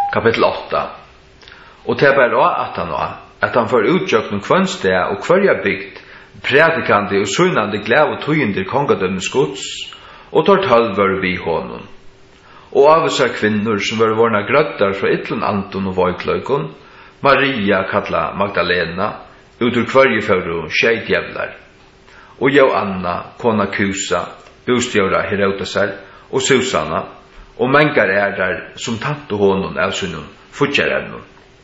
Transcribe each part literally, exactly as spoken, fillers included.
kapitel åtta. Og det er bare at han var, at han får utjøkken kvønnsted og kvarja bygd, predikande og sunnande glæv og tøyendir kongadømmes gods, og tar tølver vi hånden. Og avvisar kvinnor som var vorna grøttar fra ytlen Anton og Vojkløykon, Maria kalla Magdalena, utur kvarje fyrir tjeidjævlar, og Joanna, kona Kusa, bostjóra Herodesar, og Susanna, og mengar ærar som tante hånden av sunnum futjarevnum.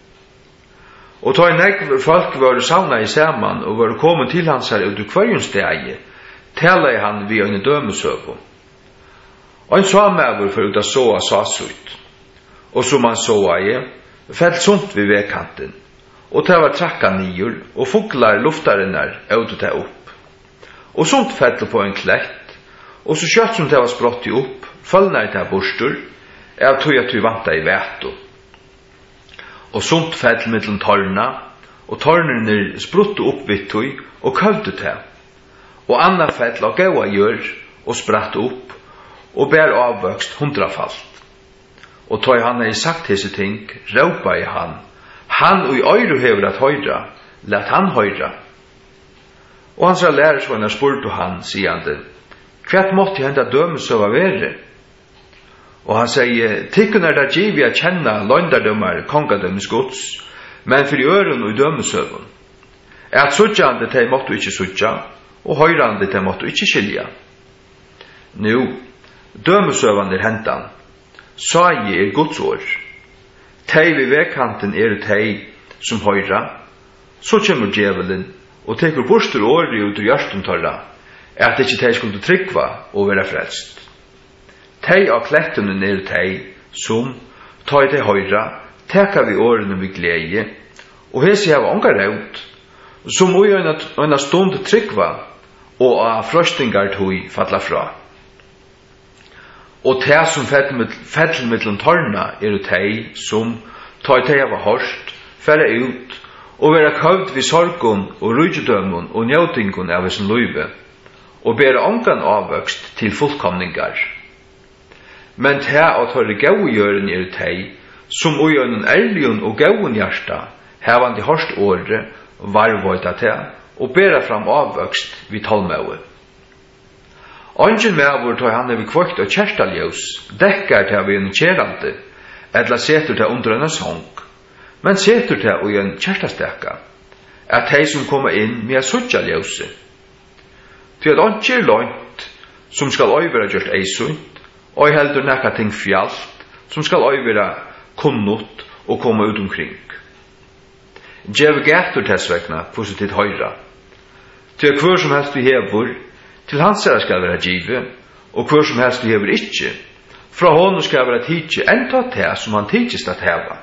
Og ta en egg folk var savna i saman og var kommet til hans her utur kvarjun stegi, tala i han vi en dømesøvo. Og en samæver for ut av såa sasut. Og som han såa i, fell sunt vid vekkanten, og det var trakka niur, og fuglar luftarinnar audet det opp. Og sunt fell på en klett, og så kjøtt som det var sprott i opp, fallnar det borstur, av tog at vi vanta i veto. Og sunt fell mellom torna, og tornerne spruttu opp vidt tog, og køvde det. Og anna fell og gaua gjør, og spratt opp, og bær avvøkst hundrafalt. Og tog han ei sagt hese ting, råpa i han, han og i øyru hever at høyra, let han høyra. Og hans lærersvannar spurte han, sigande, hvert måtte henda dømesøva vere? Og han sier, tikkun er det givi a kjenna løndardømmar kongadømmes gods, men for i øren og i dømesøvun. At suttjande teg måtte ikkje suttja, og høyrande teg måtte ikkje skilja. Nu, dømesøvan er hentan, sagi er Guds år. Tei vi vekkanten er tei som høyra, så kjemur djevelen, og tekur bostur åri ut ur hjertum torra, at ikkje tei skulle tryggva og vera frelst. Tei av klettunen er tei som, ta i tei høyra, teka vi årene vi glede, og hesi hava onga raut, som ui øyna stund tryggva, og av frøstingar tui falla fra. Og tei som fell mellom torna er tei som, ta i tei hava hårst, færa ut, og vera køvd vi sorgon og rujudømon og njautingon av sin luive, og bera ongan avvøkst til fullkomningar. Men tei av torre gaugjøren er tei, som ui øynen ærlion og gauun hjarta, hevandi hårst åre, varvoita tei, og bera fram avvøkst vi tolmøve. Ongen mevor tog han vi kvøkt og kjertaljøs, dekkar til vi en kjerante, eller setur til under en sång, men setur til i en kjertastekka, at hei som kommer inn med suttja ljøse. Til at ongen er lønt, som skal øyvera gjort eisunt, og heldur nekka ting fjalt, som skal øyvera kunnut og komme ut omkring. Djev gætur tessvekna, hvordan tid høyra. Til at hver som helst vi hevur, til hans herre skal være givet, og hver som helst vi hever ikkje, fra honom skal være tidsi, enda te som han tidsist at heva.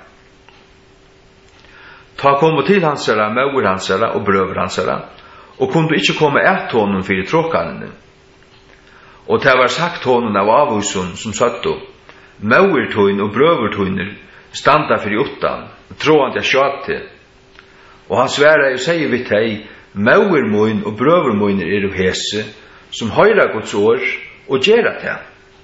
Ta komme til hans herre, mauer hans herre og brøver hans herre, og kunne du ikkje komme et honom fyrir tråkanene. Og det var sagt honom av avhusun som sattu, mauer tøyn og brøver tøyner standa fyrir uttan, tråand jeg sjate. Og han sværa jo sier vi teg, mauer moin og brøver moiner er jo hese, som høyra Guds år og gjerra det.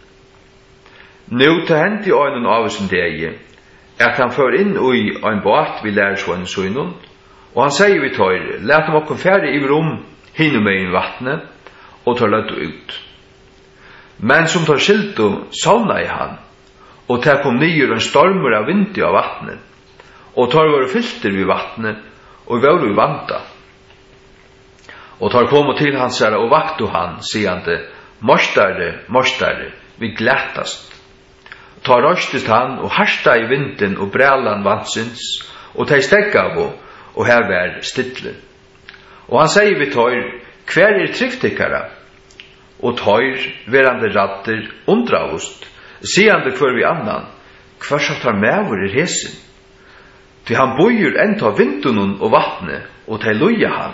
Nå ta hent i øynene av sin degi, at han fører inn i en båt vi lærer så en søgnon, og han sier vi tar, let dem okkom færre i rom, hinnom med i vattnet, og tar lødde ut. Men som tar skilto, savna i han, og ta kom nyer en stormer av vinti av vattnet, og tar våre filter vid vattnet, og var vi vanta. Og tar kom til hans herre og vaktu han, sigande, morsdare, morsdare, vi glættast. Tar røstist han og harsta i vinden og brælan vansins, og teg stegga av, og her var stittle. Og han sier vi tar, hver er tryggtikkara? Og tar, verande ratter, undravust, sigande hver vi annan, hver så tar mevor i resen. Til han bøyer enda vindunnen og vattnet, og teg loja han.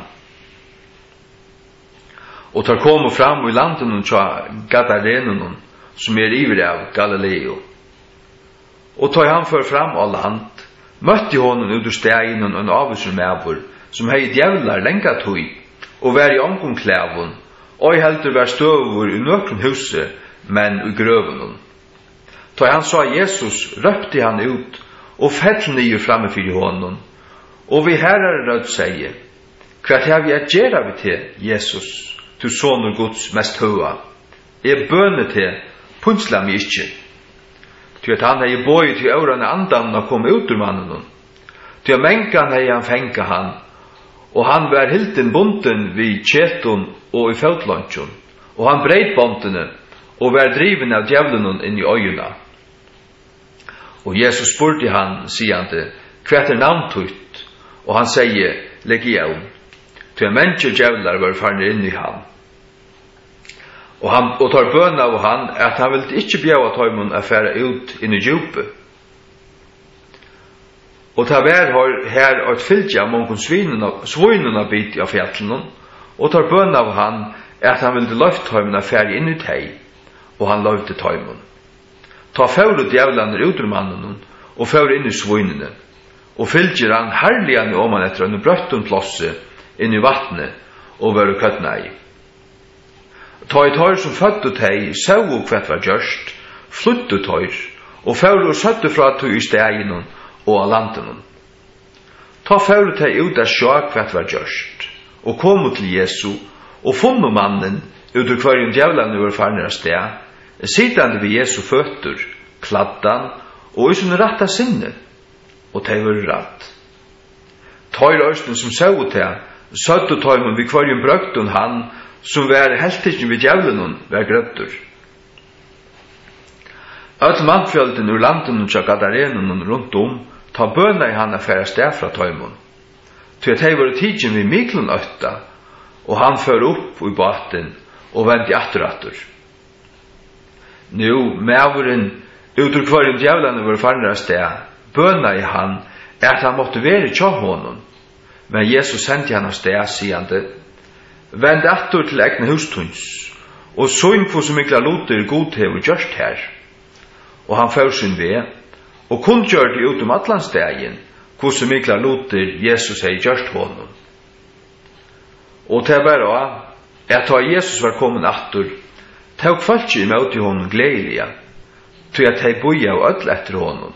Og tar komo fram i landen og tja Gadarenon, som er iver av Galileo. Og tar han for fram av land, møtte honom ut ur stegin og en avvisur mevor, som hei djevlar lenga tøy, og var i omgång klævun, og heldur var støvur i nøkron huset, men i grøvunnen. Tar han sa Jesus, røpte han ut, og fell nio framme fyrir honom, og vi herrar rød sier, hva har vi at gjera vi til, Jesus, du sonur Guds mest høa? Jeg bønner til, punsla mi ikkje. Ty at han hei boi til øvrande andan og kom ut ur mannen. Ty at mengan hei han fenga han, og han var hilden bunden vid kjeton og i fautlantjon, og han breit bondene, og var driven av djevlenon inn i øyuna. Og Jesus spurte han, siande, hva er navntut? Og han sier, legion, til mennesker djevlar var farne inn i han. Og han og tar bøn av han, at han ville ikke bjøve tøymon å fære ut inn i djupet. Og ta vær her og et fylgje av mongon svinene bit av fjallene, og tar bøn av han, at han ville løfte tøymon å fære inn i teg, og han løfte tøymon. Ta fære djevlene ut ur mannen, og fære inn i svinene, og fylgjer han herligane om han etter en brøtten plosse inn i vattnet, og være køttna i. Ta i tøyr som fødde teg, sau og kvett var gjørst, flytte tøyr, og fære og søtte fra tøy i stegin og av landen. Ta fære teg ut av sjå kvett var gjørst, og kom til Jesu, og funno mannen, ut ur hverjum djevlane var farnere steg, sittande ved Jesu føtter, kladdan, og i sin ratta sinne, og teg var ratt. Tøyr østen som sau teg, søtte tøymon ved hverjum brøktun han, som var heltikken ved djevlenon, var grøttur. Öll mannfjölden ur landen og Gadarenon rundt om, ta bøna i han affæra steg fra tøymon. Til at hei var tidsin ved miklun øtta, og han før opp i baten, og vent i atterattur. Nu, mævuren, ut ur hverjum djevlene var farnere steg, bøna i han, er at han måtte være tja honom. Men Jesus sendte han av steg, siande, vend attur til egna hustunds, og søgn på så mykla loter god hever gjørst her. Og han før sin ved, og kun gjør det ut om atlandsdagen, hvor så mykla loter Jesus hei gjørst honom. Og til bare at da Jesus var kommet attur, tog kvaltje imot i honom gledelige, til at hei boja og ødel etter honom.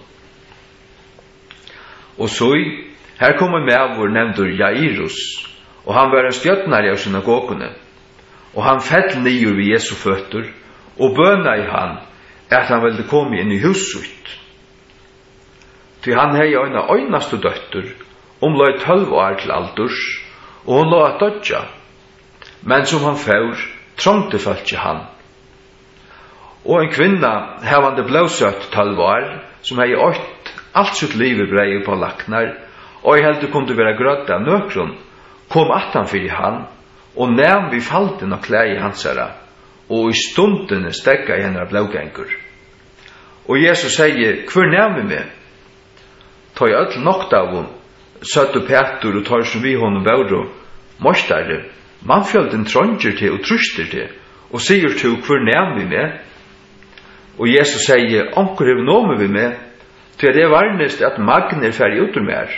Og så, her kom en med vår nevndur Jairus, og han var en stjøtnare av synagogene, og han fell nio ved Jesu føtter, og bøna i han, at han ville komme inn i huset. Til han hei øyna øynaste døtter, omløy tølv år til alders, og hun lå at dødja, men som han før, trångte følte han. Og en kvinna, hevande blåsøtt tølv år, som hei øyt alt sitt liv brei på laknar, og i heldur kunne være grødda av nøkron, kom attan fyrir han, og nevn vi falten av klei hansara, og i stundene stekka i hennar blågengur. Og Jesus sier, hver nevn vi med? Ta i öll nokt av hon, søttu Petur og tar som vi honom bauro, mostare, mannfjölden trånger til og truster til, og sier til hver nevn vi med? Og Jesus sier, onkur hev nomi vi med, til det varnest at magner færg ut ur mer.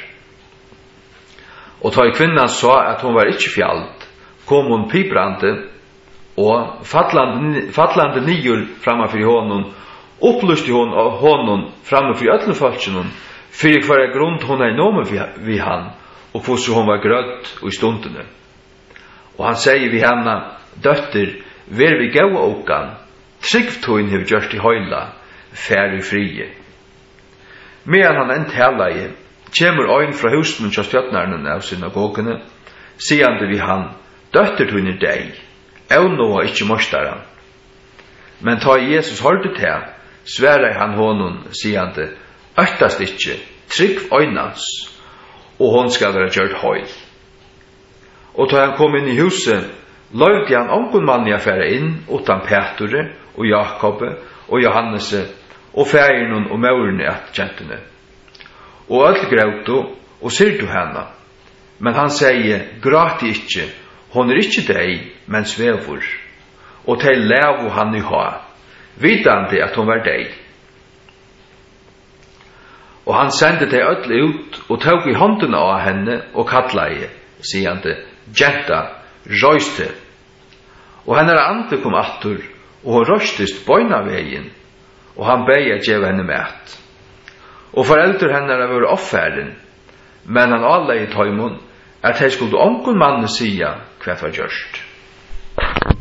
Og ta i kvinnan sa at hon var ikkje fjalt, kom hon pibrande, og fallande, fallande nior framafyr honom, upplusti hon av honom framafyr öllufaltjennom, fyrir hver grund hon er nomen vi han, og hvordan hon var grøtt og i stundene. Og han sier vi henne, døtter, ver vi gaua okan, tryggvtøyn hev gjørst i høyla, fær i frie. Medan han enn tala i, kjemur øyn fra husen og stjøtnarnen av synagogene, siande vi han, døtter tøyn er deg, au noa ikkje morstaran. Men ta Jesus hørte til, sværa han honom, siande, øktast ikkje, trygg øynans, og hon skal være gjørt høyl. Og ta han kom inn i huset, løyde han ongon mann i affæra inn, utan Petre, og Jakobe, og Johannese, og fægirnon og maurene at kjentene. Og alt grautu, og sirtu henne. Men han sier, grati ikkje, hon er ikkje deg, men svevur. Og til levu han i ha, vidande at hon var deg. Og han sendte deg öll ut, og tog i hånden av henne, og kattleie, siande, Jenta, røyste. Og henne ante kom attur, og hun røystist bøyna vegin, og han beie djeva henne mat. og foreldre henne var offeren, men han alle i tøymon at de skulle onkel mannen sia hva var gjørst.